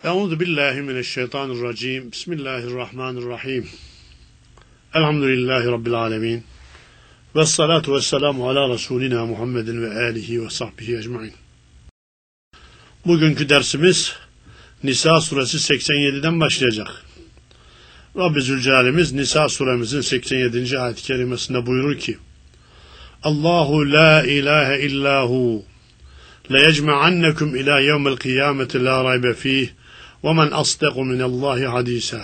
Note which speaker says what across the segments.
Speaker 1: Euzu billahi mineşşeytanirracim. Bismillahirrahmanirrahim. Elhamdülillahi rabbil alamin. Ves salatu vesselamu ala Resulina Muhammedin ve alihi ve sahbihi ecmaîn. Bugünkü dersimiz Nisa suresi 87'den başlayacak. Rabbi Zülcelal'imiz Nisa suremizin 87. ayet-i kerimesinde buyurur ki: Allahu la ilahe illahu leyecme'annekum ila yevmel kıyameti la raybe fih ve men asdaqu minallahi hadisa.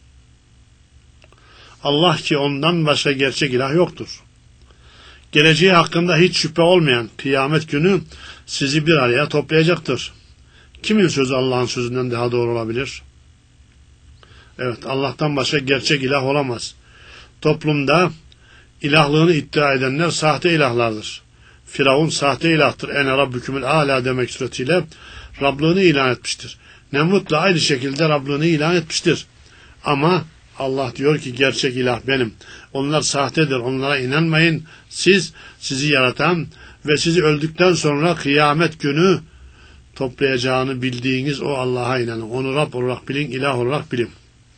Speaker 1: Allah ki ondan başka gerçek ilah yoktur. Geleceği hakkında hiç şüphe olmayan kıyamet günü sizi bir araya toplayacaktır. Kimin sözü Allah'ın sözünden daha doğru olabilir? Evet, Allah'tan başka gerçek ilah olamaz. Toplumda ilahlığını iddia edenler sahte ilahlardır. Firavun sahte ilahtır. Ene rabbükümül âlâ demek suretiyle Rablığını ilan etmiştir. Nemrut da aynı şekilde Rablığını ilan etmiştir. Ama Allah diyor ki gerçek ilah benim. Onlar sahtedir. Onlara inanmayın. Sizi yaratan ve sizi öldükten sonra kıyamet günü toplayacağını bildiğiniz o Allah'a inanın. Onu Rab olarak bilin, ilah olarak bilin.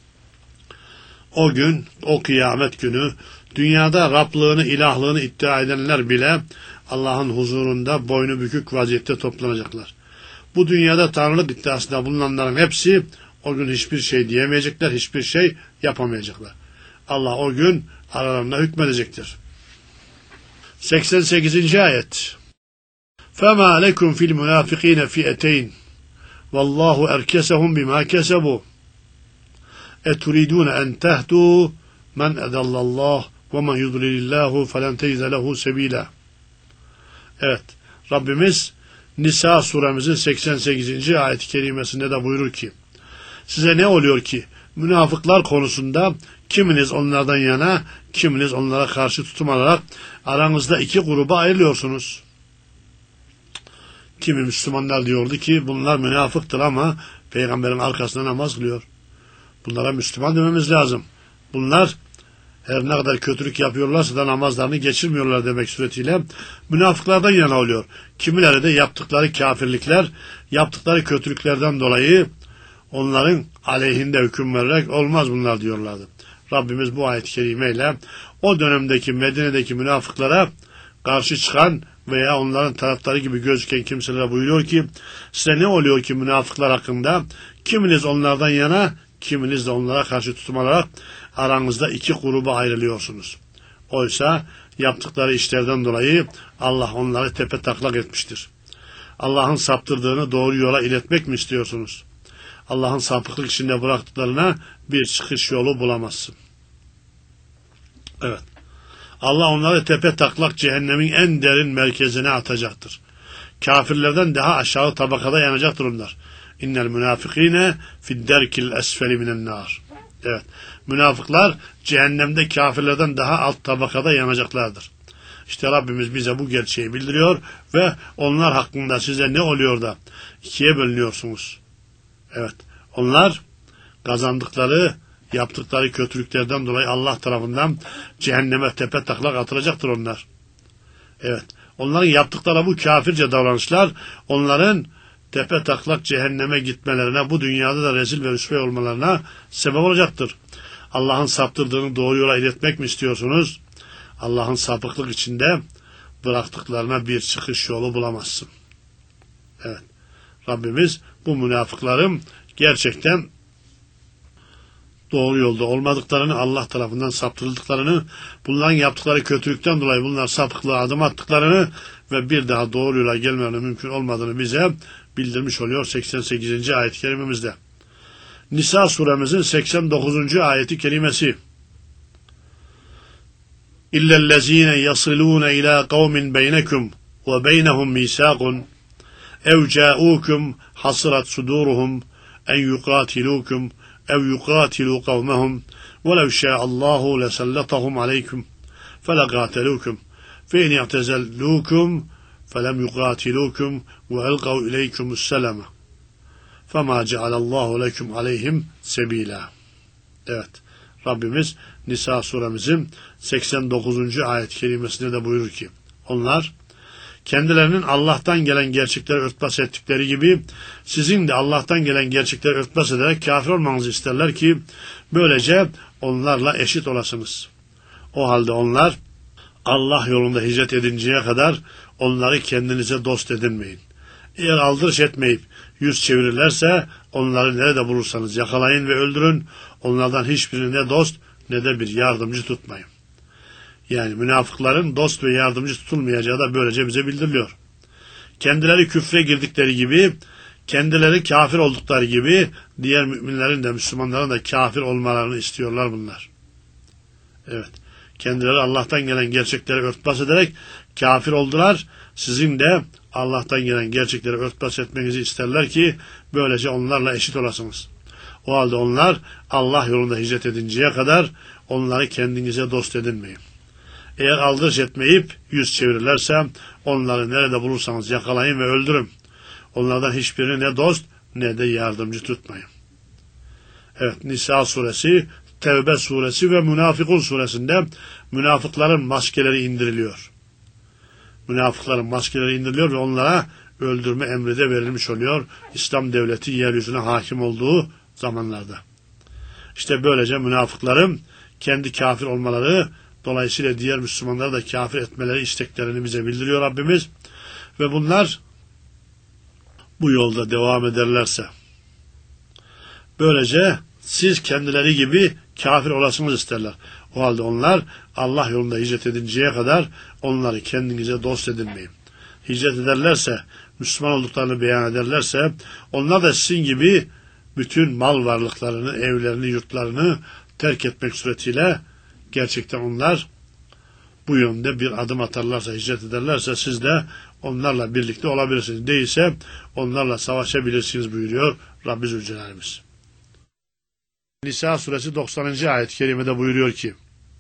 Speaker 1: O gün, o kıyamet günü dünyada Rablığını, ilahlığını iddia edenler bile Allah'ın huzurunda boynu bükük vaziyette toplanacaklar. Bu dünyada tanrılık iddiasında bulunanların hepsi o gün hiçbir şey diyemeyecekler, hiçbir şey yapamayacaklar. Allah o gün aralarında hükmedecektir. 88. ayet. فَمَا لَكُمْ فِي الْمُنَافِقِينَ فِئَتَيْنِ وَاللّٰهُ اَرْكَسَهُمْ بِمَا كَسَبُوا اَتُرِيدُونَ اَنْ تَهْدُوا مَنْ اَدَلَّ اللّٰهُ وَمَنْ يُضْلِلِ اللّٰهُ فَلَنْ تَجِدَ لَهُ سَب۪يلًا. Evet, Rabbimiz Nisa suremizin 88. ayet-i kerimesinde de buyurur ki: size ne oluyor ki münafıklar konusunda kiminiz onlardan yana, kiminiz onlara karşı tutum alarak aranızda iki gruba ayrılıyorsunuz. Kimi Müslümanlar diyordu ki bunlar münafıktır ama peygamberin arkasında namaz kılıyor. Bunlara Müslüman dememiz lazım. Bunlar her ne kadar kötülük yapıyorlarsa da namazlarını geçirmiyorlar demek suretiyle münafıklardan yana oluyor. Kimileri de yaptıkları kafirlikler, yaptıkları kötülüklerden dolayı onların aleyhinde hüküm vererek olmaz bunlar diyorlardı. Rabbimiz bu ayet-i kerimeyle o dönemdeki Medine'deki münafıklara karşı çıkan veya onların taraftarı gibi gözüken kimselere buyuruyor ki size ne oluyor ki münafıklar hakkında kiminiz onlardan yana, kiminiz de onlara karşı tutum alarak aranızda iki gruba ayrılıyorsunuz. Oysa yaptıkları işlerden dolayı Allah onları tepetaklak etmiştir. Allah'ın saptırdığını doğru yola iletmek mi istiyorsunuz? Allah'ın sapıklık içinde bıraktıklarına bir çıkış yolu bulamazsın. Evet. Allah onları tepetaklak cehennemin en derin merkezine atacaktır. Kafirlerden daha aşağı tabakada yanacaktır onlar. İnnel münafıkîne fidderkil esfeli minen nar. Evet. Münafıklar cehennemde kafirlerden daha alt tabakada yanacaklardır. İşte Rabbimiz bize bu gerçeği bildiriyor ve onlar hakkında size ne oluyor da ikiye bölünüyorsunuz. Evet. Onlar kazandıkları, yaptıkları kötülüklerden dolayı Allah tarafından cehenneme tepetaklak atılacaktır onlar. Evet. Onların yaptıkları bu kafirce davranışlar onların tepetaklak cehenneme gitmelerine, bu dünyada da rezil ve rüsvay olmalarına sebep olacaktır. Allah'ın saptırdığını doğru yola iletmek mi istiyorsunuz? Allah'ın sapıklık içinde bıraktıklarına bir çıkış yolu bulamazsın. Evet. Rabbimiz bu münafıkların gerçekten doğru yolda olmadıklarını, Allah tarafından saptırıldıklarını, bunların yaptıkları kötülükten dolayı bunlar sapıklığa adım attıklarını ve bir daha doğru yola gelmelerinin mümkün olmadığını bize bildirmiş oluyor 88. ayet-i kerimemizde. Nisa suremizin 89. ayeti kerimesi. İllellezine yasilune ila kavmin beynekum ve beynehum misakun ev ca'ukum hasrat suduruhum en yukatilukum ev yukatilu kavmehum velev şa'allahu lesallatahum aleykum felekatelukum fe in i'tezellukum felem yukatilukum ve elgav ileykumusselama fema cealallahu leküm aleyhim sebila. Evet. Rabbimiz Nisa suremizin 89. ayet-i kerimesinde de buyurur ki onlar kendilerinin Allah'tan gelen gerçekleri örtbas ettikleri gibi sizin de Allah'tan gelen gerçekleri örtbas ederek kafir olmanızı isterler ki böylece onlarla eşit olasınız. O halde onlar Allah yolunda hicret edinceye kadar onları kendinize dost edinmeyin. Eğer aldırış etmeyip yüz çevirirlerse onları nerede bulursanız yakalayın ve öldürün. Onlardan hiçbirini ne dost ne de bir yardımcı tutmayın. Yani münafıkların dost ve yardımcı tutulmayacağı da böylece bize bildiriliyor. Kendileri küfre girdikleri gibi, kendileri kafir oldukları gibi diğer müminlerin de Müslümanların da kafir olmalarını istiyorlar bunlar. Evet. Kendileri Allah'tan gelen gerçekleri örtbas ederek kafir oldular. Sizin de Allah'tan gelen gerçekleri örtbas etmenizi isterler ki böylece onlarla eşit olasınız. O halde onlar Allah yolunda hicret edinceye kadar onları kendinize dost edinmeyin. Eğer aldırış etmeyip yüz çevirirlerse onları nerede bulursanız yakalayın ve öldürün. Onlardan hiçbirini ne dost ne de yardımcı tutmayın. Evet, Nisa suresi, Tevbe suresi ve Münafıkun suresinde münafıkların maskeleri indiriliyor. Münafıkların maskeleri indiriliyor ve onlara öldürme emri de verilmiş oluyor. İslam devleti yeryüzüne hakim olduğu zamanlarda. İşte böylece münafıkların kendi kafir olmaları, dolayısıyla diğer Müslümanları da kafir etmeleri isteklerini bize bildiriyor Rabbimiz. Ve bunlar bu yolda devam ederlerse böylece siz kendileri gibi kafir olasınız isterler. O halde onlar Allah yolunda hicret edinceye kadar onları kendinize dost edinmeyin. Hicret ederlerse, Müslüman olduklarını beyan ederlerse onlar da sizin gibi bütün mal varlıklarını, evlerini, yurtlarını terk etmek suretiyle gerçekten onlar bu yönde bir adım atarlarsa, hicret ederlerse siz de onlarla birlikte olabilirsiniz. Değilse onlarla savaşabilirsiniz buyuruyor Rabbi Zülcelal'imiz. Nisa suresi 90. ayet-i kerimede buyuruyor ki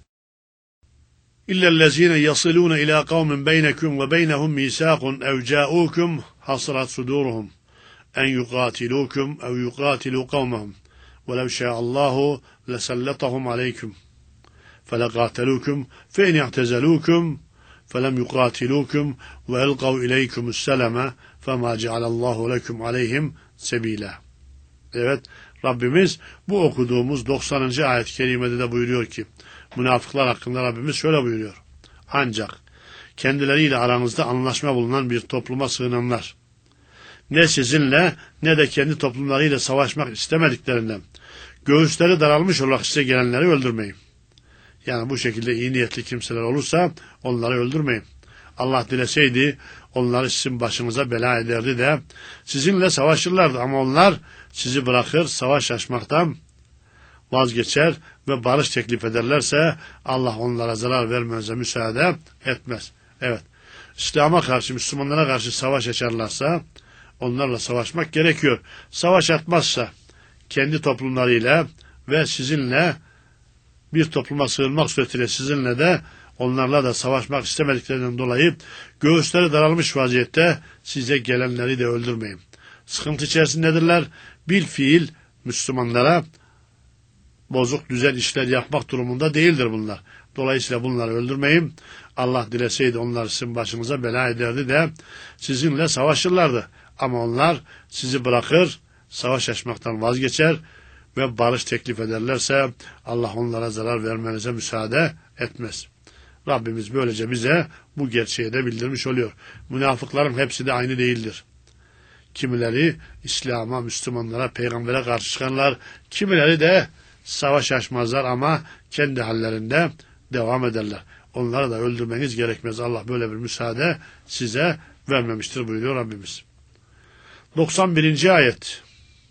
Speaker 1: İllellezine yasilune ila kavmin beynekum ve beynehum misakun ev ca'ukum hasrat suduruhum en yukatilukum ev yukatilu kavmahum ve lev şa'allahu lesallatahum aleykum felaqatelukum fe in i'tezelukum felem yukatilukum ve elqav ileykumus selame fema cealallahu lekum aleyhim sebila. Evet, Rabbimiz bu okuduğumuz 90. ayet-i kerimede de buyuruyor ki münafıklar hakkında Rabbimiz şöyle buyuruyor. Ancak kendileriyle aranızda anlaşma bulunan bir topluma sığınanlar ne sizinle ne de kendi toplumlarıyla savaşmak istemediklerinden göğüsleri daralmış olarak size gelenleri öldürmeyin. Yani bu şekilde iyi niyetli kimseler olursa onları öldürmeyin. Allah dileseydi onları sizin başınıza bela ederdi de sizinle savaşırlardı ama onlar sizi bırakır savaş açmaktan vazgeçer ve barış teklif ederlerse Allah onlara zarar vermenize müsaade etmez. Evet, İslam'a karşı, Müslümanlara karşı savaş açarlarsa onlarla savaşmak gerekiyor. Savaş atmazsa kendi toplumlarıyla ve sizinle bir topluma sığınmak suretiyle sizinle de onlarla da savaşmak istemediklerinden dolayı göğüsleri daralmış vaziyette size gelenleri de öldürmeyin. Sıkıntı içerisindedirler. Bil fiil Müslümanlara bozuk düzen işler yapmak durumunda değildir bunlar. Dolayısıyla bunları öldürmeyin. Allah dileseydi onlar sizin başınıza bela ederdi de sizinle savaşırlardı. Ama onlar sizi bırakır, savaş açmaktan vazgeçer ve barış teklif ederlerse Allah onlara zarar vermenize müsaade etmez. Rabbimiz böylece bize bu gerçeği de bildirmiş oluyor. Münafıkların hepsi de aynı değildir. Kimileri İslam'a, Müslümanlara, peygambere karşı çıkanlar, kimileri de savaş açmazlar ama kendi hallerinde devam ederler. Onları da öldürmeniz gerekmez. Allah böyle bir müsaade size vermemiştir buyuruyor Rabbimiz. 91. ayet.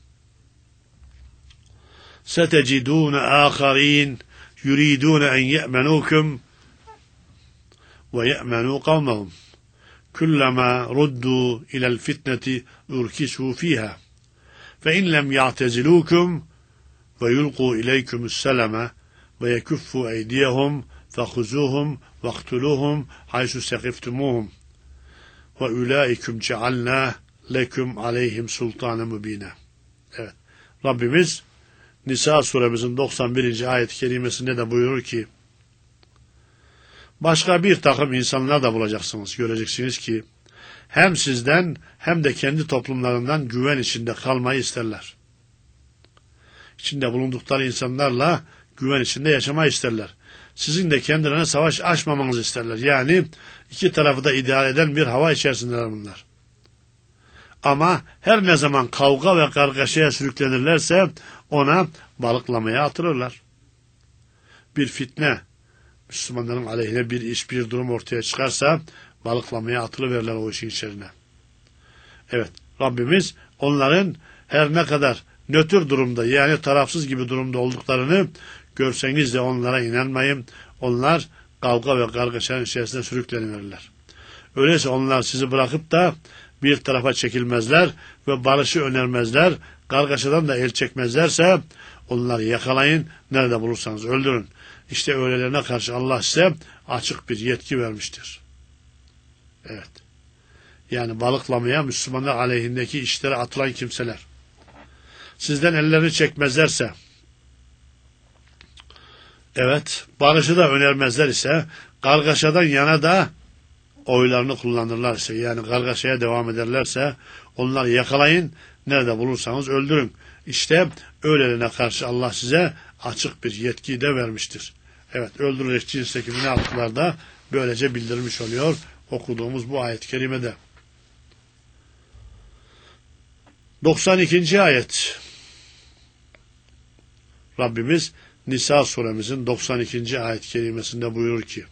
Speaker 1: سَتَجِدُونَ آخَرِينَ يُرِيدُونَ أَنْ يَأْمَنُوكُمْ وَيَأْمَنُوا قَوْمَهُمْ كُلَّمَا رُدُّوا إِلَى الْفِتْنَةِ اُرْكِسُوا فِيهَا فَإِنْ لَمْ يَعْتَزِلُوكُمْ وَيُلْقُوا إِلَيْكُمُ السَّلَمَ وَيَكُفُّوا أَيْدِيَهُمْ فَخُذُوهُمْ وَاقْتُلُوهُمْ حَيْثُ سَقِفْتُمُوهُمْ وَاُولَٰئِكُمْ جَعَلْنَا لَكُمْ عَلَيْهِمْ سُلْطَانًا مُب۪ينًا. Evet, Rabbimiz Nisa suremizin 91. ayet-i kerimesinde de buyurur ki başka bir takım insanlar da bulacaksınız. Göreceksiniz ki hem sizden hem de kendi toplumlarından güven içinde kalmayı isterler. İçinde bulundukları insanlarla güven içinde yaşamayı isterler. Sizin de kendilerine savaş açmamanızı isterler. Yani iki tarafı da idare eden bir hava içerisindeler bunlar. Ama her ne zaman kavga ve kargaşaya sürüklenirlerse ona balıklamaya atılırlar. Bir fitne, Müslümanların aleyhine bir iş, bir durum ortaya çıkarsa balıklamaya atılıverirler o işin içerisine. Evet, Rabbimiz onların her ne kadar nötr durumda, yani tarafsız gibi durumda olduklarını görseniz de onlara inanmayın. Onlar kavga ve kargaşanın içerisine sürükleniverirler. Öyleyse onlar sizi bırakıp da bir tarafa çekilmezler ve barışı önermezler, kargaşadan da el çekmezlerse onları yakalayın, nerede bulursanız öldürün. İşte öylelerine karşı Allah size açık bir yetki vermiştir. Evet. Yani balıklamaya, Müslümanlar aleyhindeki işlere atılan kimseler. Sizden ellerini çekmezlerse, evet, barışı da önermezler ise, kargaşadan yana da oylarını kullanırlarsa, yani kargaşaya devam ederlerse, onları yakalayın, nerede bulursanız öldürün. İşte öylelerine karşı Allah size açık bir yetki de vermiştir. Evet, öldürülecek cinsteki münafıklar da böylece bildirmiş oluyor okuduğumuz bu ayet-i kerimede. 92. ayet. Rabbimiz Nisa suremizin 92. ayet-i kerimesinde buyurur ki: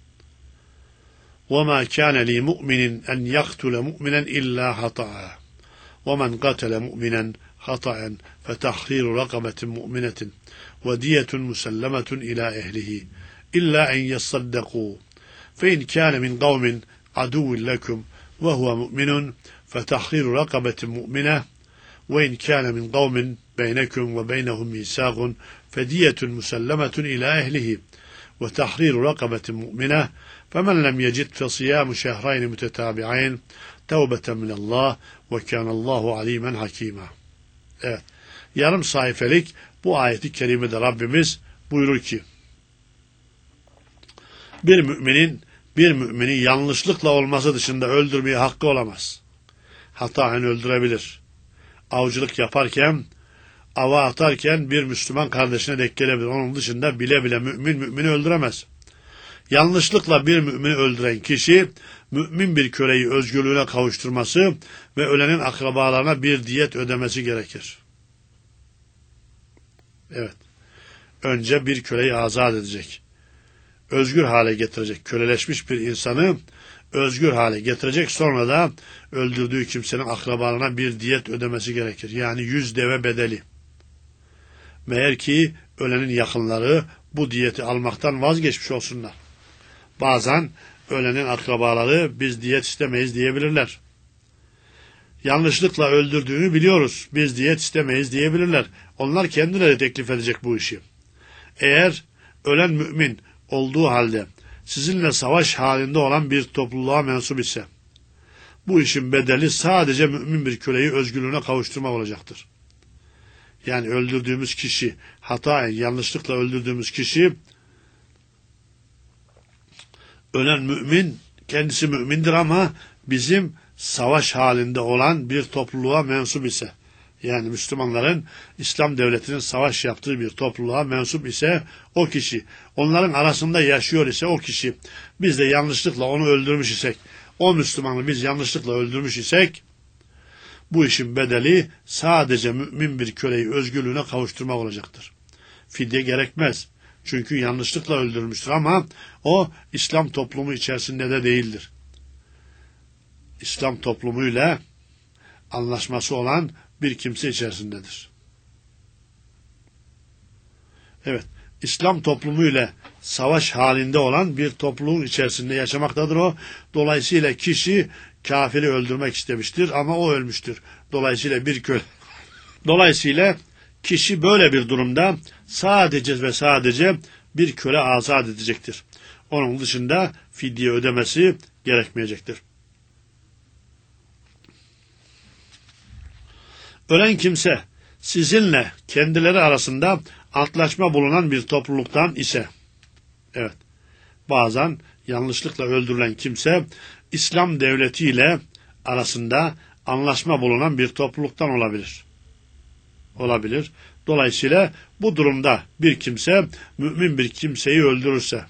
Speaker 1: وَمَا كَانَ لِي مُؤْمِنٍ أَنْ يَقْتُلَ مُؤْمِنًا إِلَّا خَطَأً وَمَنْ قَتَلَ مُؤْمِنًا خَطَأً فَتَحْرِيرُ رَقَبَةٍ مُؤْمِنَةٍ وَدِيَةٌ مُسَلَّمَةٌ إِلَى أَهْلِهِ إِلَّا أَنْ يَصَّدَّقُوا فَإِنْ كَانَ مِنْ قَوْمٍ عَدُوٍّ لَكُمْ وَهُوَ مُؤْمِنٌ فَتَحْرِيرُ رَقَبَةٍ مُؤْمِنَةٍ وَإِنْ كَانَ مِنْ قَوْمٍ بَيْنَكُمْ وَبَيْنَهُمْ مِيثَاقٌ فَدِيَةٌ مُسَلَّمَةٌ إِلَى أَهْلِهِ وَتَحْرِيرُ رَقَبَةٍ مُؤْمِنَةٍ فَمَنْ لَمْ يَجِدْ فَصِيَامُ شَهْرَيْنِ مُتَتَابِعَيْنِ تَوْبَةً مِنَ اللّٰهِ وَكَانَ اللّٰهُ عَلِيمًا حَكِيمًا. Evet, yarım sayfelik bu ayeti kerimede Rabbimiz buyurur ki: bir mümini yanlışlıkla olması dışında öldürmeye hakkı olamaz. Hataen öldürebilir. Avcılık yaparken, ava atarken bir Müslüman kardeşine denk gelebilir. Onun dışında bile bile mümini öldüremez. Yanlışlıkla bir mümini öldüren kişi, mümin bir köleyi özgürlüğüne kavuşturması ve ölenin akrabalarına bir diyet ödemesi gerekir. Evet. Önce bir köleyi azat edecek. Özgür hale getirecek. Köleleşmiş bir insanı özgür hale getirecek. Sonra da öldürdüğü kimsenin akrabalarına bir diyet ödemesi gerekir. Yani 100 deve bedeli. Meğer ki ölenin yakınları bu diyeti almaktan vazgeçmiş olsunlar. Bazen ölenin akrabaları biz diyet istemeyiz diyebilirler. Yanlışlıkla öldürdüğünü biliyoruz. Biz diyet istemeyiz diyebilirler. Onlar kendileri teklif edecek bu işi. Eğer ölen mümin olduğu halde sizinle savaş halinde olan bir topluluğa mensup ise bu işin bedeli sadece mümin bir köleyi özgürlüğüne kavuşturmak olacaktır. Yani öldürdüğümüz kişi, hataen yanlışlıkla öldürdüğümüz kişi, ölen mümin, kendisi mümindir ama bizim savaş halinde olan bir topluluğa mensup ise, yani Müslümanların İslam devletinin savaş yaptığı bir topluluğa mensup ise o kişi, onların arasında yaşıyor ise o kişi, biz de yanlışlıkla onu öldürmüş isek, o Müslümanı biz yanlışlıkla öldürmüş isek, bu işin bedeli sadece mümin bir köleyi özgürlüğüne kavuşturmak olacaktır. Fidye gerekmez. Çünkü yanlışlıkla öldürmüştür ama o İslam toplumu içerisinde de değildir. İslam toplumuyla anlaşması olan bir kimse içerisindedir. Evet, İslam toplumuyla savaş halinde olan bir topluluğun içerisinde yaşamaktadır o. Dolayısıyla kişi kafiri öldürmek istemiştir ama o ölmüştür. Dolayısıyla kişi böyle bir durumda sadece ve sadece bir köle azat edecektir. Onun dışında fidye ödemesi gerekmeyecektir. Ölen kimse sizinle kendileri arasında antlaşma bulunan bir topluluktan ise, evet, bazen yanlışlıkla öldürülen kimse İslam devletiyle arasında anlaşma bulunan bir topluluktan olabilir. Dolayısıyla bu durumda bir kimse mümin bir kimseyi öldürürse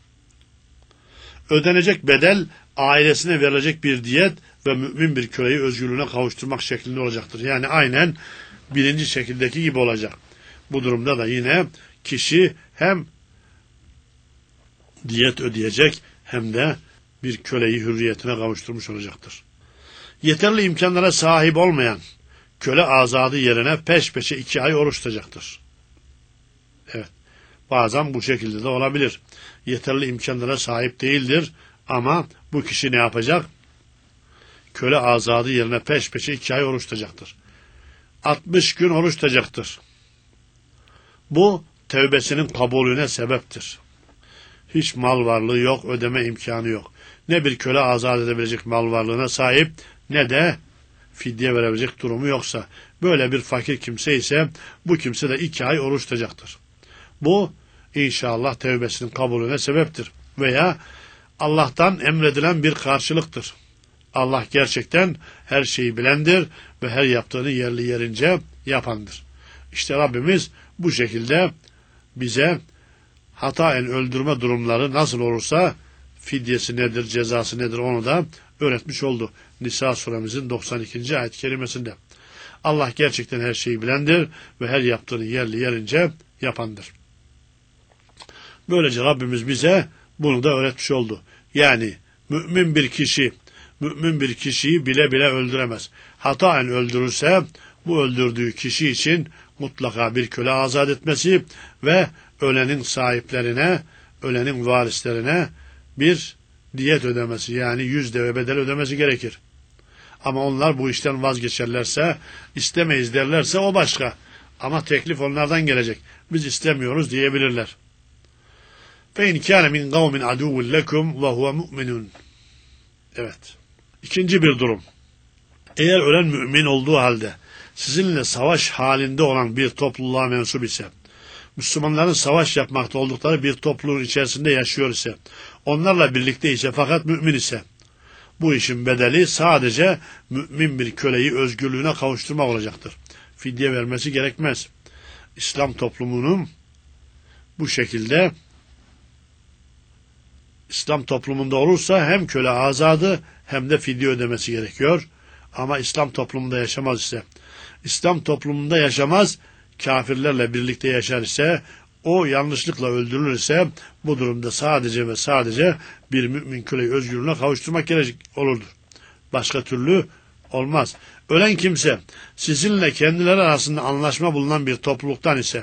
Speaker 1: ödenecek bedel ailesine verilecek bir diyet ve mümin bir köleyi özgürlüğüne kavuşturmak şeklinde olacaktır. Yani aynen birinci şekildeki gibi olacak. Bu durumda da yine kişi hem diyet ödeyecek hem de bir köleyi hürriyetine kavuşturmuş olacaktır. Yeterli imkanlara sahip olmayan köle azadı yerine peş peşe 2 ay oruç tutacaktır. Evet, bazen bu şekilde de olabilir. Yeterli imkanlara sahip değildir ama bu kişi ne yapacak? Köle azadı yerine peş peşe 2 ay oruç tutacaktır. 60 gün oruç tutacaktır. Bu tevbesinin kabulüne sebeptir. Hiç mal varlığı yok, ödeme imkanı yok. Ne bir köle azat edebilecek mal varlığına sahip ne de fidye verebilecek durumu yoksa. Böyle bir fakir kimse ise bu kimse de 2 ay oruç tutacaktır. Bu inşallah tevbesinin kabulüne sebeptir. Veya Allah'tan emredilen bir karşılıktır. Allah gerçekten her şeyi bilendir ve her yaptığını yerli yerince yapandır. İşte Rabbimiz bu şekilde bize hataen öldürme durumları nasıl olursa fidyesi nedir, cezası nedir onu da öğretmiş oldu. Nisa suremizin 92. ayet-i kerimesinde. Allah gerçekten her şeyi bilendir ve her yaptığını yerli yerince yapandır. Böylece Rabbimiz bize bunu da öğretmiş oldu. Yani mümin bir kişiyi bile bile öldüremez. Hataen öldürürse bu öldürdüğü kişi için mutlaka bir köle azat etmesi ve ölenin sahiplerine, ölenin varislerine bir diyet ödemesi, yani 100 deve bedel ödemesi gerekir. Ama onlar bu işten vazgeçerlerse, istemeyiz derlerse o başka. Ama teklif onlardan gelecek. Biz istemiyoruz diyebilirler. فَاِنْ كَانَ مِنْ قَوْمٍ عَدُوٌ لَكُمْ وَهُوَ مُؤْمِنٌ. Evet. İkinci bir durum. Eğer ölen mümin olduğu halde sizinle savaş halinde olan bir topluluğa mensup ise, Müslümanların savaş yapmakta oldukları bir topluluğun içerisinde yaşıyor ise, onlarla birlikte ise fakat mümin ise, bu işin bedeli sadece mümin bir köleyi özgürlüğüne kavuşturmak olacaktır. Fidye vermesi gerekmez. İslam toplumunun bu şekilde, İslam toplumunda olursa hem köle azadı hem de fidye ödemesi gerekiyor. Ama İslam toplumunda yaşamaz ise, İslam toplumunda yaşamaz, kafirlerle birlikte yaşar ise, o yanlışlıkla öldürülür ise, bu durumda sadece ve sadece bir mümin köleyi özgürlüğüne kavuşturmak gerek olurdur. Başka türlü olmaz. Ölen kimse sizinle kendileri arasında anlaşma bulunan bir topluluktan ise,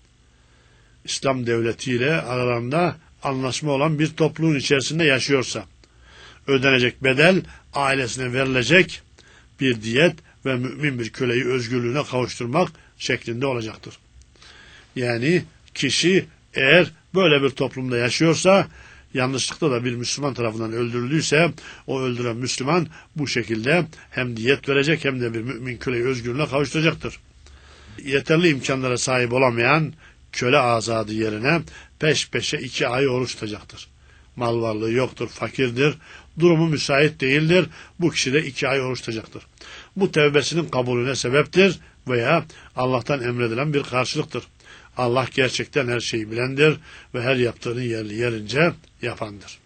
Speaker 1: İslam devletiyle aralarında anlaşma olan bir topluluğun içerisinde yaşıyorsa, ödenecek bedel ailesine verilecek bir diyet ve mümin bir köleyi özgürlüğüne kavuşturmak şeklinde olacaktır. Yani kişi eğer böyle bir toplumda yaşıyorsa, yanlışlıkla da bir Müslüman tarafından öldürüldüyse, o öldüren Müslüman bu şekilde hem diyet verecek hem de bir mümin köleyi özgürlüğüne kavuşturacaktır. Yeterli imkanlara sahip olamayan köle azadı yerine peş peşe 2 ay oruç tutacaktır. Mal varlığı yoktur, fakirdir, durumu müsait değildir. Bu kişi de 2 ay oruç tutacaktır. Bu tevbesinin kabulüne sebeptir veya Allah'tan emredilen bir karşılıktır. Allah gerçekten her şeyi bilendir ve her yaptığını yerli yerince yapandır.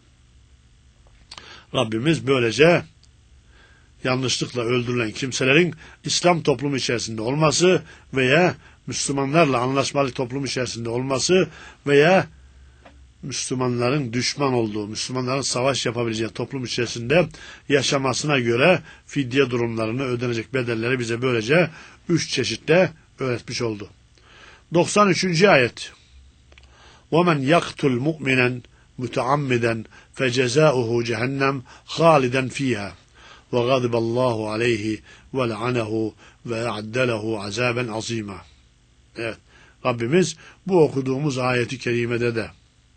Speaker 1: Rabbimiz böylece yanlışlıkla öldürülen kimselerin İslam toplumu içerisinde olması veya Müslümanlarla anlaşmalı toplum içerisinde olması veya Müslümanların düşman olduğu, Müslümanların savaş yapabileceği toplum içerisinde yaşamasına göre fidye durumlarını, ödenecek bedelleri bize böylece 3 çeşitle öğretmiş oldu. 93. ayet. وَمَنْ يَقْتُلْ مُؤْمِنًا مُتَعَمِّدًا فَجَزَاؤُهُ جَهَنَّمْ خَالِدًا فِيهَا وَغَضِبَ اللّٰهُ عَلَيْهِ وَلَعَنَهُ وَاَعَدَّ لَهُ عَذَابًا عَظِيمًا. Evet, Rabbimiz bu okuduğumuz ayeti kerimede de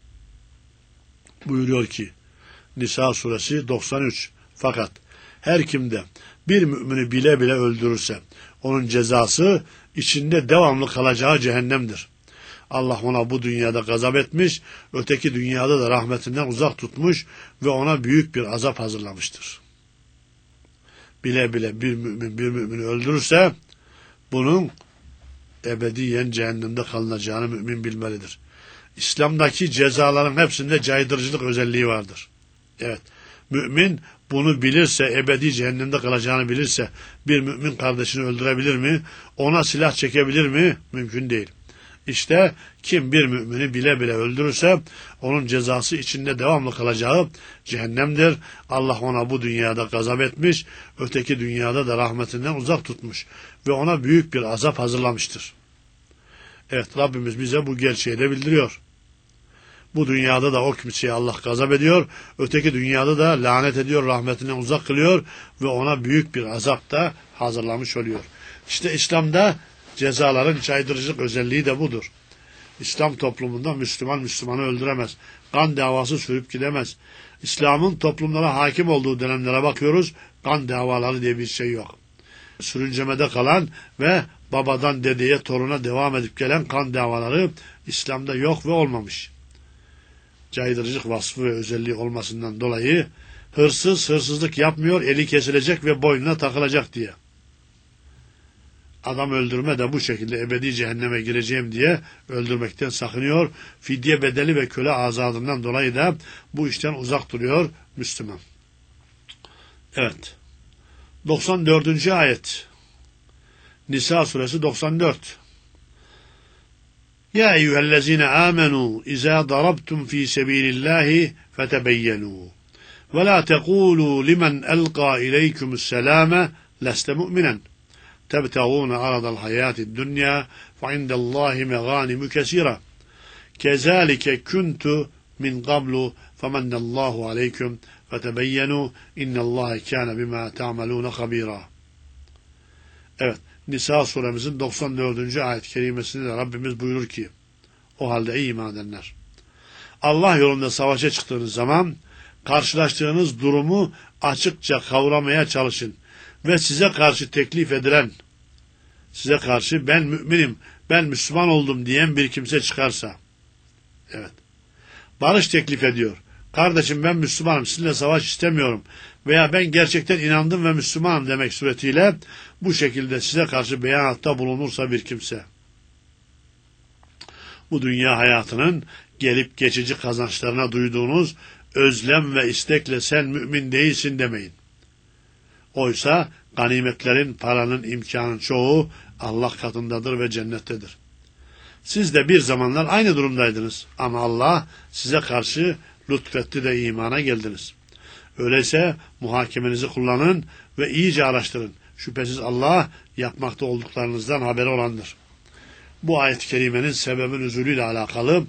Speaker 1: buyuruyor ki, Nisa suresi 93, fakat her kimde bir mümini bile bile öldürürse onun cezası içinde devamlı kalacağı cehennemdir. Allah ona bu dünyada gazap etmiş, öteki dünyada da rahmetinden uzak tutmuş ve ona büyük bir azap hazırlamıştır. bile bile bir mümini öldürürse bunun ebediyen cehennemde kalınacağını mümin bilmelidir. İslam'daki cezaların hepsinde caydırıcılık özelliği vardır. Evet, mümin bunu bilirse, ebedi cehennemde kalacağını bilirse bir mümin kardeşini öldürebilir mi? Ona silah çekebilir mi? Mümkün değil. İşte kim bir mümini bile bile öldürürse onun cezası içinde devamlı kalacağı cehennemdir. Allah ona bu dünyada gazap etmiş, öteki dünyada da rahmetinden uzak tutmuş ve ona büyük bir azap hazırlamıştır. Evet, Rabbimiz bize bu gerçeği de bildiriyor. Bu dünyada da o kimseye Allah gazap ediyor, öteki dünyada da lanet ediyor, rahmetinden uzak kılıyor ve ona büyük bir azap da hazırlamış oluyor. İşte İslam'da cezaların caydırıcılık özelliği de budur. İslam toplumunda Müslüman Müslümanı öldüremez. Kan davası sürüp gidemez. İslam'ın toplumlara hakim olduğu dönemlere bakıyoruz, kan davaları diye bir şey yok. Sürüncemede kalan ve babadan dedeye toruna devam edip gelen kan davaları İslam'da yok ve olmamış. Caydırıcılık vasfı ve özelliği olmasından dolayı hırsız hırsızlık yapmıyor, eli kesilecek ve boynuna takılacak diye. Adam öldürme de bu şekilde ebedi cehenneme gireceğim diye öldürmekten sakınıyor. Fidye bedeli ve köle azadından dolayı da bu işten uzak duruyor Müslüman. Evet. 94. ayet. Nisa suresi 94. Ya eyyühellezine amenu izâ darabtum fî sebîlillâhi fetebeyyenû ve lâ tekûlû limen elqâ ileykümüsselâme leste mu'minen tebtağûne aradal hayâtid dünya fe indellâhi megânimu kesîra kezâlike kuntu min qablu femennallâhu aleyküm fetebeyyenû innallâhe kâne bimâ ta'melûne habîrâ. Evet, Nisa suremizin 94. ayet-i kerimesinde de Rabbimiz buyurur ki, o halde ey iman edenler, Allah yolunda savaşa çıktığınız zaman karşılaştığınız durumu açıkça kavramaya çalışın ve size karşı teklif edilen, size karşı ben müminim, ben Müslüman oldum diyen bir kimse çıkarsa, evet, barış teklif ediyor. Kardeşim ben Müslümanım, sizinle savaş istemiyorum veya ben gerçekten inandım ve Müslümanım demek suretiyle bu şekilde size karşı beyanatta bulunursa bir kimse, bu dünya hayatının gelip geçici kazançlarına duyduğunuz özlem ve istekle sen mümin değilsin demeyin. Oysa ganimetlerin, paranın, imkanın çoğu Allah katındadır ve cennettedir. Siz de bir zamanlar aynı durumdaydınız ama Allah size karşı lütfetti de imana geldiniz. Öyleyse muhakemenizi kullanın ve iyice araştırın. Şüphesiz Allah yapmakta olduklarınızdan haberi olandır. Bu ayet-i kerimenin sebebin nüzulüyle alakalı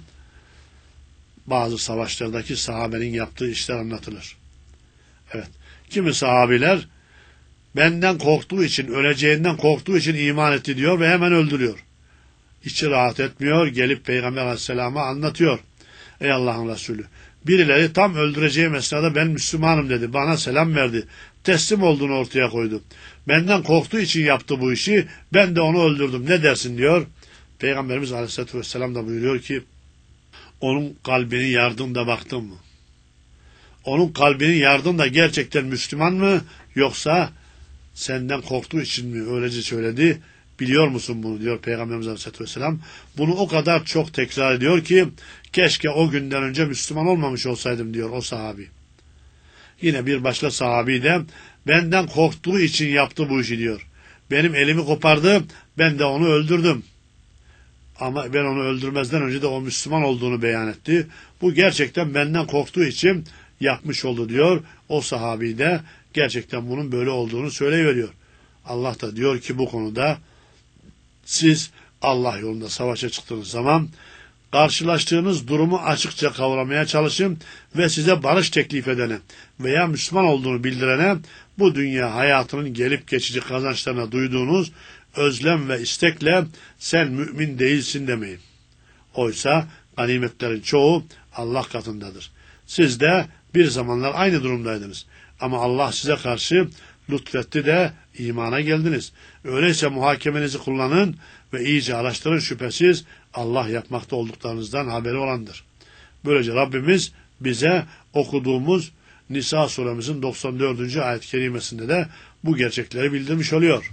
Speaker 1: bazı savaşlardaki sahabenin yaptığı işler anlatılır. Evet, kimi sahabiler benden korktuğu için, öleceğinden korktuğu için iman etti diyor ve hemen öldürüyor. İçi rahat etmiyor, gelip Peygamber Aleyhisselam'a anlatıyor. Ey Allah'ın Resulü, birileri tam öldüreceğim esnada ben Müslümanım dedi, bana selam verdi, teslim olduğunu ortaya koydu. Benden korktuğu için yaptı bu işi, ben de onu öldürdüm, ne dersin diyor. Peygamberimiz Aleyhisselatü Vesselam da buyuruyor ki, onun kalbini yardın da baktın mı? Onun kalbini yardın da gerçekten Müslüman mı, yoksa senden korktuğu için mi öylece söyledi? Biliyor musun bunu diyor Peygamberimiz Aleyhisselatü Vesselam. Bunu o kadar çok tekrar ediyor ki keşke o günden önce Müslüman olmamış olsaydım diyor o sahabi. Yine bir başka sahabi de benden korktuğu için yaptı bu işi diyor. Benim elimi kopardı, ben de onu öldürdüm. Ama ben onu öldürmezden önce de o Müslüman olduğunu beyan etti. Bu gerçekten benden korktuğu için yapmış oldu diyor. O sahabi de gerçekten bunun böyle olduğunu söyleyiveriyor. Allah da diyor ki bu konuda siz Allah yolunda savaşa çıktığınız zaman karşılaştığınız durumu açıkça kavramaya çalışın ve size barış teklif edene veya Müslüman olduğunu bildirene bu dünya hayatının gelip geçici kazançlarına duyduğunuz özlem ve istekle sen mümin değilsin demeyin. Oysa ganimetlerin çoğu Allah katındadır. Siz de bir zamanlar aynı durumdaydınız. Ama Allah size karşı lütfetti de imana geldiniz. Öyleyse muhakemenizi kullanın ve iyice araştırın, şüphesiz Allah yapmakta olduklarınızdan haberi olandır. Böylece Rabbimiz bize okuduğumuz Nisa suremizin 94. ayet-i kerimesinde de bu gerçekleri bildirmiş oluyor.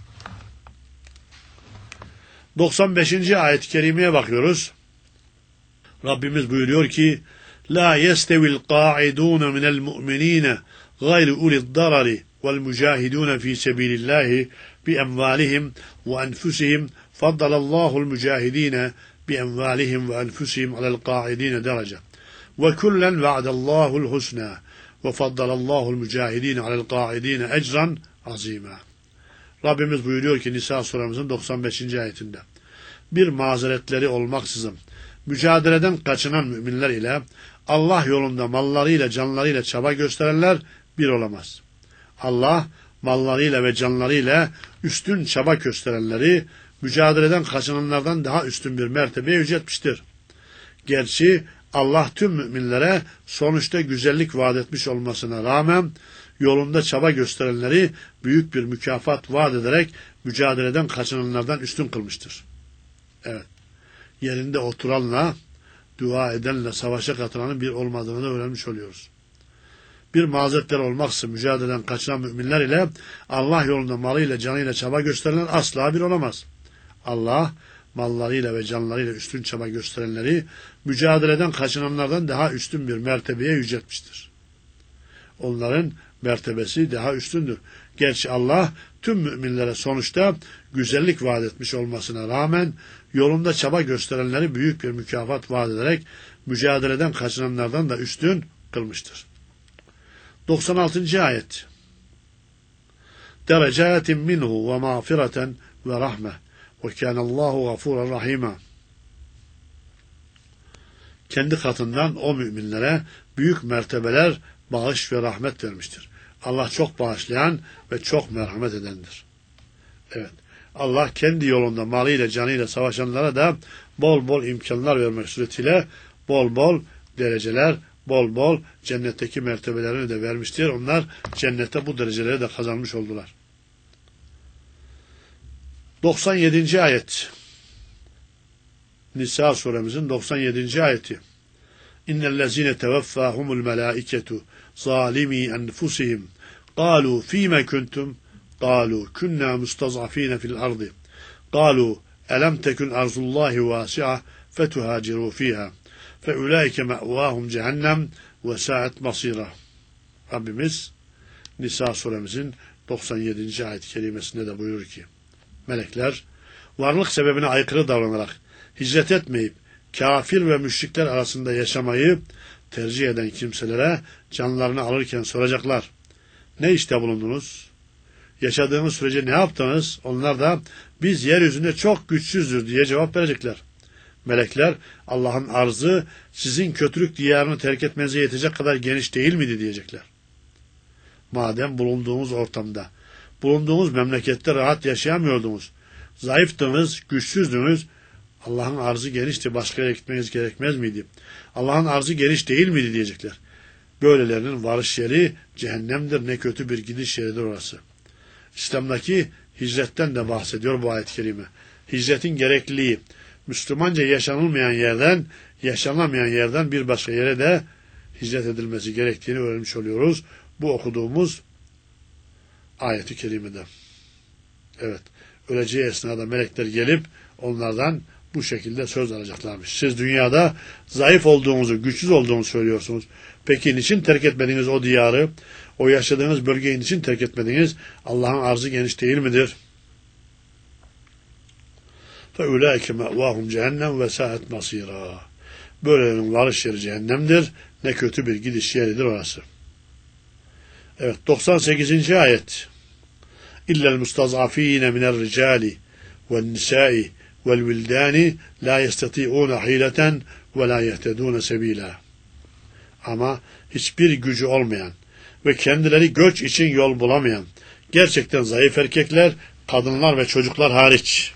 Speaker 1: 95. ayet-i kerimeye bakıyoruz. Rabbimiz buyuruyor ki: "La yestevil qa'idun minel mu'minina gayru ulid darari vel mücahidun fi sabilillahi bi emvalihim ve enfusihim faddalallahu'l mücahidine bi emvalihim ve enfusihim alel qa'idin derece. Ve kullen va'dallahu'l husna ve faddalallahu mücahidine alel qa'idine ecran azima." Rabbimiz buyuruyor ki Nisa suremizin 95. ayetinde: "Bir mazeretleri olmaksızın mücadeleden kaçınan müminler ile Allah yolunda mallarıyla canlarıyla çaba gösterenler bir olamaz. Allah mallarıyla ve canlarıyla üstün çaba gösterenleri mücadeleden kaçınanlardan daha üstün bir mertebeye yüceltmiştir. Gerçi Allah tüm müminlere sonuçta güzellik vaat etmiş olmasına rağmen yolunda çaba gösterenleri büyük bir mükafat vaat ederek mücadeleden kaçınanlardan üstün kılmıştır." Evet, yerinde oturanla, dua edenle savaşa katılanın bir olmadığını da öğrenmiş oluyoruz. Bir mazeretler olmaksızın mücadeleden kaçınan müminler ile Allah yolunda malıyla canıyla çaba gösterenler asla bir olamaz. Allah mallarıyla ve canlarıyla üstün çaba gösterenleri mücadeleden kaçınanlardan daha üstün bir mertebeye yüceltmiştir. Onların mertebesi daha üstündür. Gerçi Allah tüm müminlere sonuçta güzellik vaat etmiş olmasına rağmen yolunda çaba gösterenleri büyük bir mükafat vaat ederek mücadeleden kaçınanlardan da üstün kılmıştır. 96. ayet: "Derecatin minhu ve mağfireten ve rahme ve kânallâhu gafûran rahîmâ." Kendi katından o müminlere büyük mertebeler, bağış ve rahmet vermiştir. Allah çok bağışlayan ve çok merhamet edendir. Evet, Allah kendi yolunda malıyla canıyla savaşanlara da bol bol imkanlar vermek suretiyle bol bol dereceler, bol bol cennetteki mertebelerini de vermiştir. Onlar cennette bu dereceleri de kazanmış oldular. 97. ayet. Nisa suremizin 97. ayeti: "İnnellezîne tevaffâhumul melâiketu zâlimî enfusihim قالوا فيما كنتم قالوا كنا مستضعفين في الأرض قالوا ألم تكن أرض الله واسعة فتهاجروا فيها فأولئك مأواهم cehennem وساءت مصيرا." Rabbimiz Nisa suremizin 97. ayet-i kerimesinde de buyurur ki: "Melekler varlık sebebine aykırı davranarak hicret etmeyip kafir ve müşrikler arasında yaşamayı tercih eden kimselere canlarını alırken soracaklar: Ne işte bulundunuz? Yaşadığınız sürece ne yaptınız? Onlar da biz yeryüzünde çok güçsüzdür diye cevap verecekler. Melekler Allah'ın arzı sizin kötülük diyarını terk etmenize yetecek kadar geniş değil miydi diyecekler. Madem bulunduğunuz ortamda, bulunduğunuz memlekette rahat yaşayamıyordunuz, zayıftınız, güçsüzdünüz, Allah'ın arzı genişti, başka yere gitmeniz gerekmez miydi? Allah'ın arzı geniş değil miydi diyecekler. Böylelerinin varış yeri cehennemdir, ne kötü bir gidiş yeridir orası. İslam'daki hicretten de bahsediyor bu ayet-i kerime. Hicretin gerekliliği, Müslümanca yaşanılmayan yerden, yaşanamayan yerden bir başka yere de hicret edilmesi gerektiğini öğrenmiş oluyoruz. Bu okuduğumuz ayet-i kerimede. Evet, öleceği esnada melekler gelip onlardan bu şekilde söz alacaklarmış. Siz dünyada zayıf olduğunuzu, güçsüz olduğunuzu söylüyorsunuz. Peki niçin terk etmediniz o diyarı? O yaşadığınız bölgeyi niçin terk etmediniz? Allah'ın arzı geniş değil midir? فَاُولَٰئِكَ مَأْوَاهُمْ cehennem وَسَاءَتْ مَصِيرًا. Böylelerin varış yeri cehennemdir. Ne kötü bir gidiş yeridir orası. Evet, 98. ayet. İllel mustazafine minel ricali vel nisai vel vildani la yestati'une hileten ve la yehtedune sebila. Ama hiçbir gücü olmayan ve kendileri göç için yol bulamayan, gerçekten zayıf erkekler, kadınlar ve çocuklar hariç,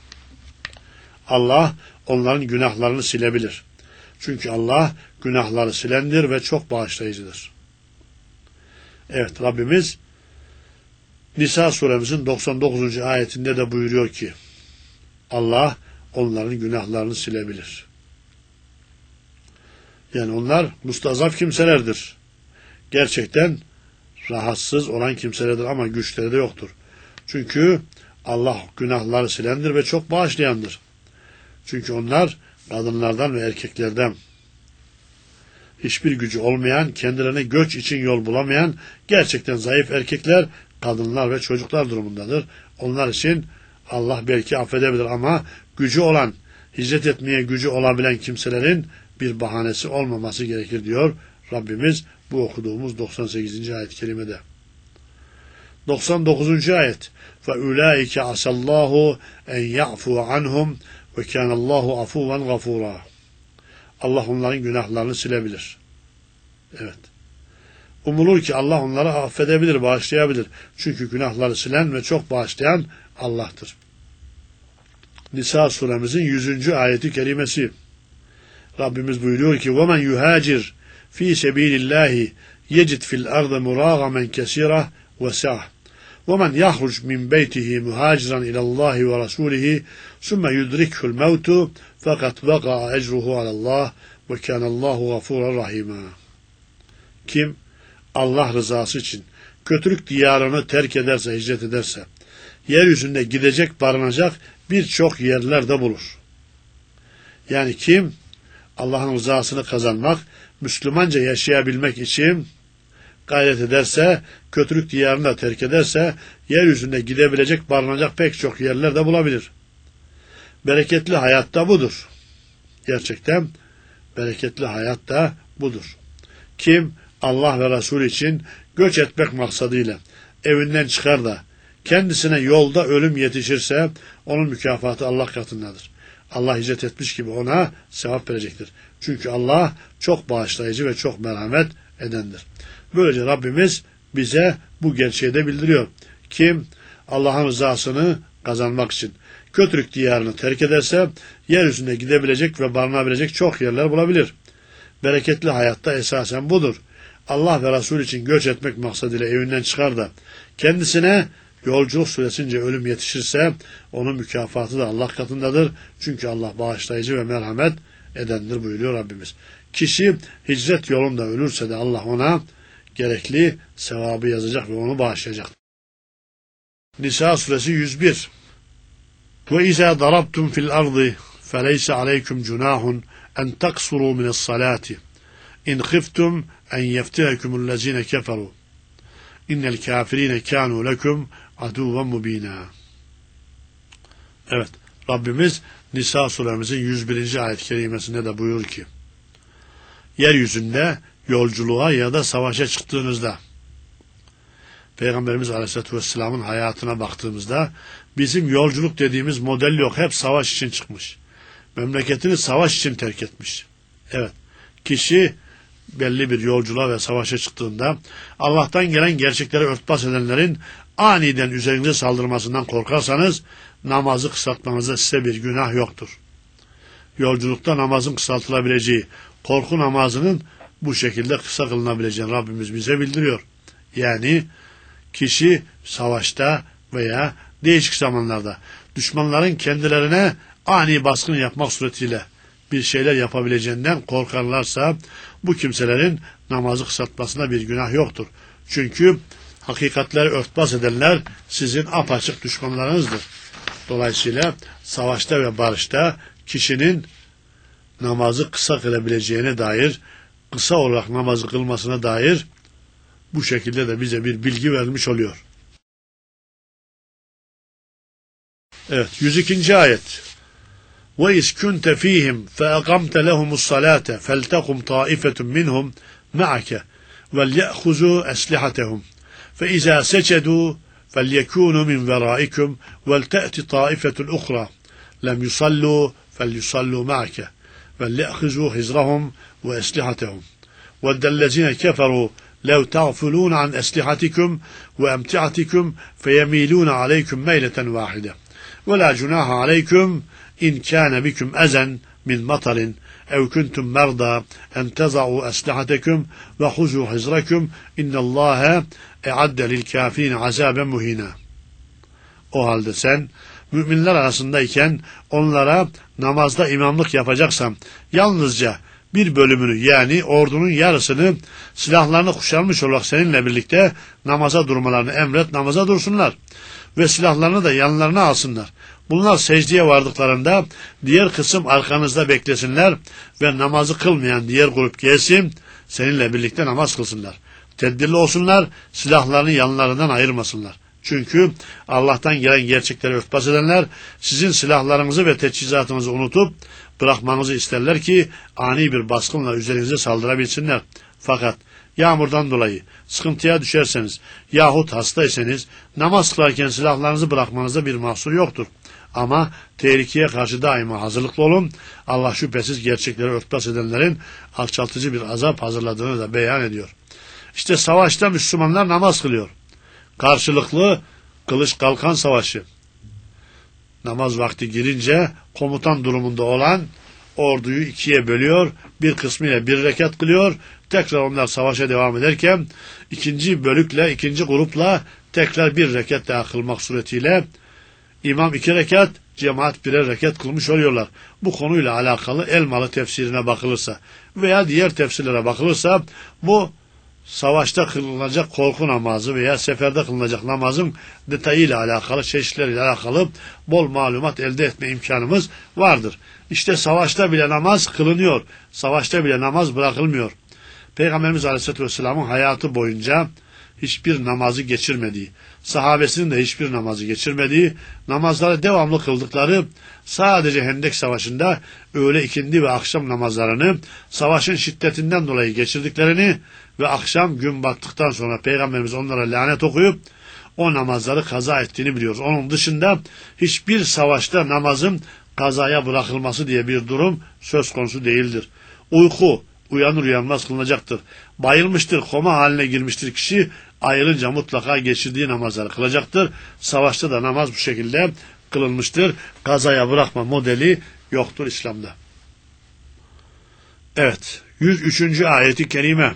Speaker 1: Allah onların günahlarını silebilir. Çünkü Allah günahları silendir ve çok bağışlayıcıdır. Evet, Rabbimiz Nisa suremizin 99. ayetinde de buyuruyor ki Allah onların günahlarını silebilir. Yani onlar mustazaf kimselerdir. gerçekten rahatsız olan kimselerdir ama güçleri de yoktur. Çünkü Allah günahları silendir ve çok bağışlayandır. Çünkü onlar kadınlardan ve erkeklerden hiçbir gücü olmayan, kendilerine göç için yol bulamayan, gerçekten zayıf erkekler, kadınlar ve çocuklar durumundadır. Onlar için Allah belki affedebilir ama gücü olan, hicret etmeye gücü olabilen kimselerin bir bahanesi olmaması gerekir diyor Rabbimiz bu okuduğumuz 98. ayet-i kerimede. 99. ayet فَاُولَٰئِكَ عَسَى اللّٰهُ اَنْ يَعْفُوَ عَنْهُمْ وَكَانَ اللّٰهُ عَفُوًا غَفُورًا. Allah onların günahlarını silebilir. Evet. Umulur ki Allah onları affedebilir, bağışlayabilir. Çünkü günahları silen ve çok bağışlayan Allah'tır. Nisa suremizin 100. ayeti kerimesi. Rabbimiz buyuruyor ki وَمَنْ يُهَاجِرْ ف۪ي سَب۪يلِ اللّٰهِ يَجِدْ فِي الْأَرْضِ مُرَاغَمًا كَسِيرًا وَسَعَةً وَمَنْ يَخْرُجْ مِنْ بَيْتِهِ مُهَاجِرًا إِلَى اللّٰهِ وَرَسُولِهِ ثُمَّ يُدْرِكْهُ الْمَوْتُ فَقَدْ وَقَعَ أَجْرُهُ عَلَى اللّٰهِ وَكَانَ اللّٰهُ غَفُورًا رَحِيمًا. Kim Allah rızası için kötülük diyarını terk ederse, hicret ederse, yeryüzünde gidecek, barınacak birçok yerlerde bulur. Yani kim Allah'ın rızasını kazanmak, Müslümanca yaşayabilmek için gayret ederse, kötülük diyarını da terk ederse, yeryüzünde gidebilecek, barınacak pek çok yerlerde bulabilir. Bereketli hayat da budur. Gerçekten bereketli hayat da budur. Kim Allah ve Resul için göç etmek maksadıyla evinden çıkar da kendisine yolda ölüm yetişirse onun mükafatı Allah katındadır. Allah hicret etmiş gibi ona sevap verecektir. Çünkü Allah çok bağışlayıcı ve çok merhamet edendir. Böylece Rabbimiz bize bu gerçeği de bildiriyor. Kim Allah'ın rızasını kazanmak için kötülük diyarını terk ederse yeryüzünde gidebilecek ve barınabilecek çok yerler bulabilir. Bereketli hayatta esasen budur. Allah ve Resul için göç etmek maksadıyla evinden çıkar da kendisine yolculuk süresince ölüm yetişirse onun mükafatı da Allah katındadır. Çünkü Allah bağışlayıcı ve merhamet edendir buyuruyor Rabbimiz. Kişi hicret yolunda ölürse de Allah ona gerekli sevabı yazacak ve onu bağışlayacak. Nisa suresi 101. وَاِذَا ضَرَبْتُمْ فِي الْأَرْضِ فَلَيْسَ عَلَيْكُمْ جُنَاحٌ اَنْ تَقْصُرُوا مِنَ الصَّلَاةِ اِنْ خِفْتُمْ اَنْ يَفْتِهَكُمُ الَّذ۪ينَ كَفَرُوا اِنَّ الْكَافِر۪ينَ كَانُوا لَكُمْ عَدُوًا مُب۪ينًا. Evet, Rabbimiz Nisa suremizin 101. ayet-i kerimesinde de buyurur ki, yeryüzünde yolculuğa ya da savaşa çıktığınızda, Peygamberimiz Aleyhisselatü Vesselam'ın hayatına baktığımızda bizim yolculuk dediğimiz model yok. Hep savaş için çıkmış. Memleketini savaş için terk etmiş. Evet, kişi belli bir yolculuğa ve savaşa çıktığında Allah'tan gelen gerçekleri örtbas edenlerin aniden üzerinize saldırmasından korkarsanız namazı kısaltmanızda size bir günah yoktur. Yolculukta namazın kısaltılabileceği, korku namazının bu şekilde kısa kılınabileceğini Rabbimiz bize bildiriyor. Yani kişi savaşta veya değişik zamanlarda düşmanların kendilerine ani baskın yapmak suretiyle bir şeyler yapabileceğinden korkarlarsa bu kimselerin namazı kısaltmasında bir günah yoktur. Çünkü hakikatleri örtbas edenler sizin apaçık düşmanlarınızdır. Dolayısıyla savaşta ve barışta kişinin namazı kısa kılabileceğine dair, kısa olarak namazı kılmasına dair bu şekilde de bize bir bilgi vermiş oluyor. Evet, 102. ayet. وَاِذْ كُنْتَ ف۪يهِمْ فَاَقَمْتَ لَهُمُ الصَّلَاةَ فَلْتَقُمْ طَائِفَةٌ مِّنْهُمْ مَعَكَ وَلْيَأْخُذُوا أَسْلِحَتَهُمْ فَإِذَا سَجَدُوا فَلْيَكُونُوا مِنْ وَرَائِكُمْ وَلْتَأْتِ طَائِفَةٌ أُخْرَى لَمْ يُصَلُّوا فَلْيُصَلُّوا مَعَكَ وَلْيَأْخُذُوا حِذْرَهُمْ وَأَسْلِحَتَهُمْ وَدَّ الَّذِينَ كَفَرُوا لَوْ تَغْفُلُونَ عَنْ أَسْلِحَتِكُمْ وَأَمْتِعَتِكُمْ فَيَمِيلُونَ عَلَيْكُمْ مَيْلَةً وَاحِدَةً وَلَا جُنَاحَ عَلَيْكُمْ إِنْ كَانَ بِكُمْ أَذًى مِنْ مَطَرٍ أَوْ كُنْتُمْ مَرْضَى أَنْ تَضَعُوا أَسْلِحَتَكُمْ وَخُذُوا حِذْرَكُمْ إِنَّ اللّٰهَ اَعَدَّ لِلْكَافِرِينَ عَذَابًا مُهِينًا. O halde sen müminler arasındayken onlara namazda imamlık yapacaksan yalnızca bir bölümünü yani ordunun yarısını silahlarını kuşanmış olarak seninle birlikte namaza durmalarını emret, namaza dursunlar. Ve silahlarını da yanlarına alsınlar. Bunlar secdeye vardıklarında diğer kısım arkanızda beklesinler ve namazı kılmayan diğer grup gelsin, seninle birlikte namaz kılsınlar. Tedbirli olsunlar, silahlarını yanlarından ayırmasınlar. Çünkü Allah'tan gelen gerçekleri örtbas edenler sizin silahlarınızı ve teçhizatınızı unutup bırakmanızı isterler ki ani bir baskınla üzerinize saldırabilsinler. Fakat yağmurdan dolayı sıkıntıya düşerseniz yahut hastaysanız namaz kılarken silahlarınızı bırakmanızda bir mahsur yoktur. Ama tehlikeye karşı daima hazırlıklı olun. Allah şüphesiz gerçekleri örtbas edenlerin alçaltıcı bir azap hazırladığını da beyan ediyor. İşte savaşta Müslümanlar namaz kılıyor. Karşılıklı kılıç kalkan savaşı. Namaz vakti girince komutan durumunda olan orduyu ikiye bölüyor. Bir kısmıyla bir rekat kılıyor. Tekrar onlar savaşa devam ederken ikinci bölükle, ikinci grupla tekrar bir rekat daha kılmak suretiyle imam 2 rekat, cemaat 1'er rekat kılmış oluyorlar. Bu konuyla alakalı Elmalı tefsirine bakılırsa veya diğer tefsirlere bakılırsa bu savaşta kılınacak korku namazı veya seferde kılınacak namazın detayıyla alakalı, çeşitleriyle alakalı bol malumat elde etme imkanımız vardır. İşte savaşta bile namaz kılınıyor. Savaşta bile namaz bırakılmıyor. Peygamberimiz Aleyhisselatü Vesselam'ın hayatı boyunca hiçbir namazı geçirmediği, sahabesinin de hiçbir namazı geçirmediği, namazları devamlı kıldıkları, sadece Hendek Savaşı'nda öğle, ikindi ve akşam namazlarını savaşın şiddetinden dolayı geçirdiklerini ve akşam gün battıktan sonra Peygamberimiz onlara lanet okuyup o namazları kaza ettiğini biliyoruz. Onun dışında hiçbir savaşta namazın kazaya bırakılması diye bir durum söz konusu değildir. Uyku uyanır uyanmaz kılınacaktır. Bayılmıştır, koma haline girmiştir kişi, ayrılınca mutlaka geçirdiği namazları kılacaktır. Savaşta da namaz bu şekilde kılınmıştır. Kazaya bırakma modeli yoktur İslam'da. Evet, 103. ayeti kerime.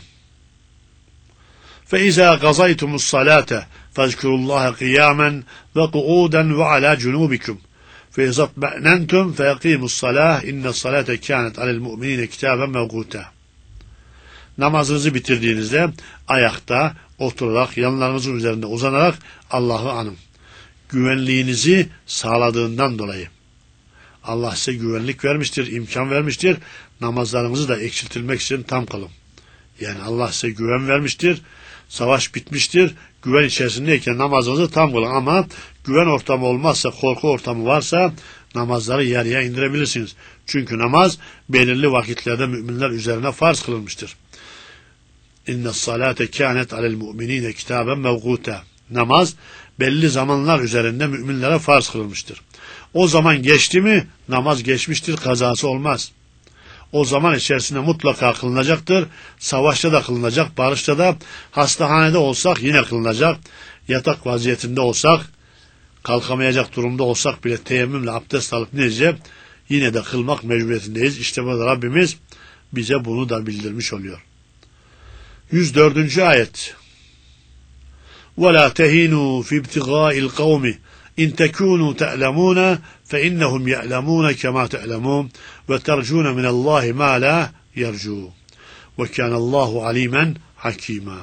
Speaker 1: فَاِذَا قَضَيْتُمُ الصَّلَاةَ فَاذْكُرُوا اللّٰهَ قِيَامًا وَقُعُودًا وَعَلَى جُنُوبِكُمْ فَاِذَا اطْمَأْنَنْتُمْ فَيَقِيمُوا الصَّلَاةَ اِنَّ الصَّلَاةَ كَانَتْ عَلَى الْمُؤْمِنِينَ كِتَابًا مَوْقُوتًا. Namazınızı bitirdiğinizde ayakta, oturarak, yanlarınızın üzerinde uzanarak Allah'ı anın. Güvenliğinizi sağladığından dolayı. Allah size güvenlik vermiştir, imkan vermiştir. Namazlarınızı da eksiltilmek için tam kılın. Yani Allah size güven vermiştir. Savaş bitmiştir. Güven içerisindeyken namazınızı tam kılın. Ama güven ortamı olmazsa, korku ortamı varsa namazları yarıya indirebilirsiniz. Çünkü namaz belirli vakitlerde müminler üzerine farz kılınmıştır. İnne salate kânet alel mu'minîne kitâben mevgûtâ. Namaz belli zamanlar üzerinde müminlere farz kılınmıştır. O zaman geçti mi namaz geçmiştir, kazası olmaz. O zaman içerisinde mutlaka kılınacaktır. Savaşta da kılınacak, barışta da, hastahanede olsak yine kılınacak. Yatak vaziyetinde olsak, kalkamayacak durumda olsak bile teyemmümle abdest alıp neyse yine de kılmak mecburiyetindeyiz. İşte burada Rabbimiz bize bunu da bildirmiş oluyor. 104. ayet. وَلَا تَهِنُوا فِي ابْتِغَاءِ الْقَوْمِ اِنْ تَكُونُوا تَعْلَمُونَ فَاِنَّهُمْ يَعْلَمُونَ كَمَا تَعْلَمُونَ وَتَرْجُونَ مِنَ اللّٰهِ مَا لَا يَرْجُوا وَكَانَ اللّٰهُ عَلِيمًا حَكِيمًا.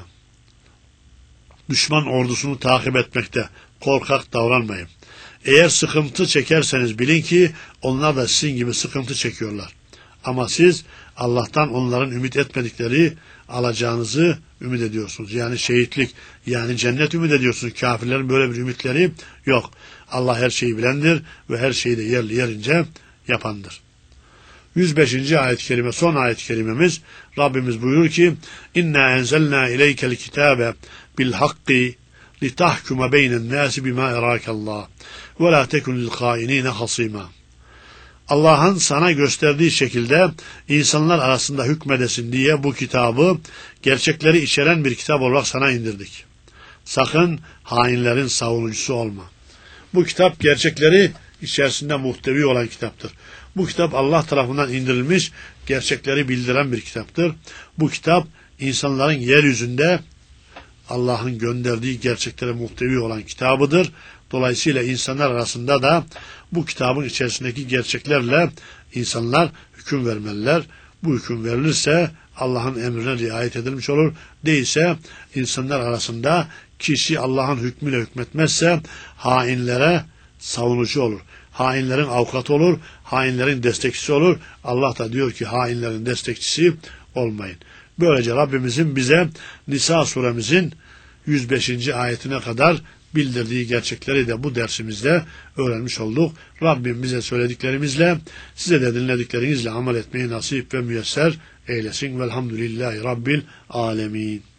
Speaker 1: Düşman ordusunu takip etmekte korkak davranmayın. Eğer sıkıntı çekerseniz bilin ki onlar da sizin gibi sıkıntı çekiyorlar. Ama siz Allah'tan onların ümit etmedikleri alacağınızı ümit ediyorsunuz. Yani şehitlik, yani cennet ümit ediyorsunuz. Kafirlerin böyle bir ümitleri yok. Allah her şeyi bilendir ve her şeyi de yerli yerince yapandır. 105. ayet-i kerime, son ayet-i kerimemiz, Rabbimiz buyurur ki İnna enzelna ileykel kitabe bil hakki litahkuma beynen nasi bima erakallah ve la tekun lil hainine hasima. Allah'ın sana gösterdiği şekilde insanlar arasında hükmedesin diye bu kitabı gerçekleri içeren bir kitap olarak sana indirdik. Sakın hainlerin savunucusu olma. Bu kitap gerçekleri içerisinde muhtevi olan kitaptır. Bu kitap Allah tarafından indirilmiş, gerçekleri bildiren bir kitaptır. Bu kitap insanların yeryüzünde Allah'ın gönderdiği gerçeklere muhtevi olan kitabıdır. Dolayısıyla insanlar arasında da bu kitabın içerisindeki gerçeklerle insanlar hüküm vermeliler. bu hüküm verilirse Allah'ın emrine riayet edilmiş olur. Değilse insanlar arasında kişi Allah'ın hükmüyle hükmetmezse hainlere savunucu olur. Hainlerin avukatı olur. Hainlerin destekçisi olur. Allah da diyor ki hainlerin destekçisi olmayın. Böylece Rabbimizin bize Nisa suremizin 105. ayetine kadar bildirdiği gerçekleri de bu dersimizde öğrenmiş olduk. Rabbim bize söylediklerimizle, size de dinlediklerinizle amel etmeyi nasip ve müyesser eylesin. Velhamdülillahi Rabbil alemin.